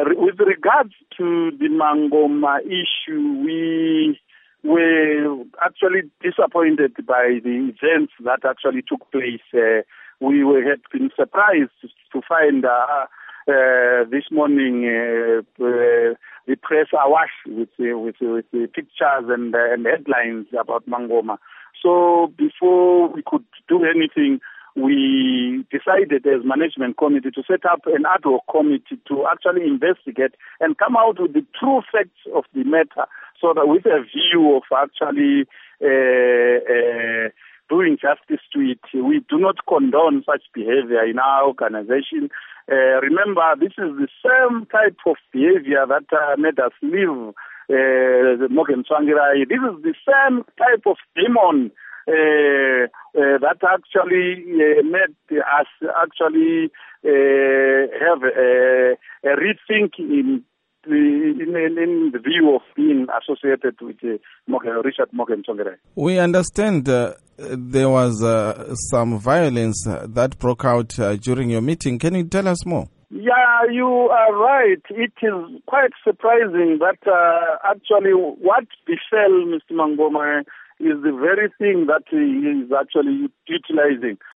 With regards to the Mangoma issue, we were actually disappointed by the events that actually took place. We had been surprised to find this morning the press awash with the pictures and headlines about Mangoma. So before we could do anything, we decided as management committee to set up an ad hoc committee to actually investigate and come out with the true facts of the matter, so that with a view of actually doing justice to it. We do not condone such behavior in our organization. Remember, this is the same type of behavior that made us leave Morgan Tsvangirai. This is the same type of demon that actually made us actually have a rethink in the view of being associated with Richard Morgan Tsvangirai. We understand there was some violence that broke out during your meeting. Can you tell us more? Yeah, you are right. It is quite surprising that actually what befell Mr. Mangoma is the very thing that he is actually utilizing.